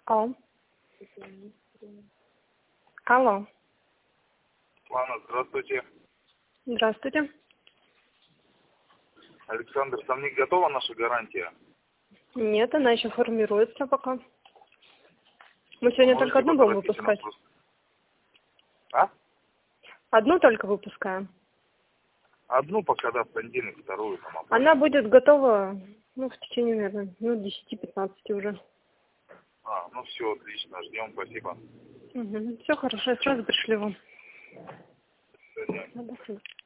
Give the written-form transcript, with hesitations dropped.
Алло. Алло. Лана, здравствуйте. Здравствуйте. Александр, там не готова наша гарантия? Нет, она еще формируется пока. Мы сегодня только одну будем выпускать. А? Одну только выпускаем. Одну пока, да, в понедельник, вторую. Там, Она будет готова, ну, в течение, наверное, минут 10-15 уже. ну все, отлично, ждем, спасибо. Угу. Все хорошо, я сразу пришлю вам. До свидания. До свидания.